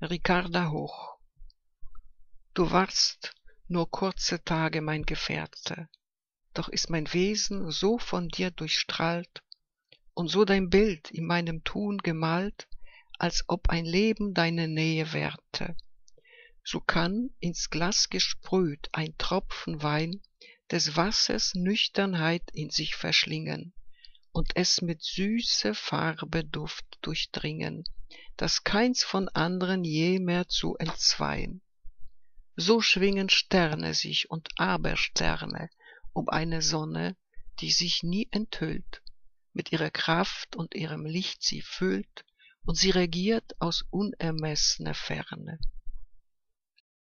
Ricarda Hoch. Du warst nur kurze Tage mein Gefährte, doch ist mein Wesen so von dir durchstrahlt und so dein Bild in meinem Tun gemalt, als ob ein Leben deine Nähe währte. So kann, ins Glas gesprüht, ein Tropfen Wein des Wassers Nüchternheit in sich verschlingen und es mit süßer Farbe Duft durchdringen, dass keins von anderen je mehr zu entzweien. So schwingen Sterne sich und Abersterne um eine Sonne, die sich nie enthüllt, mit ihrer Kraft und ihrem Licht sie füllt, und sie regiert aus unermessner Ferne.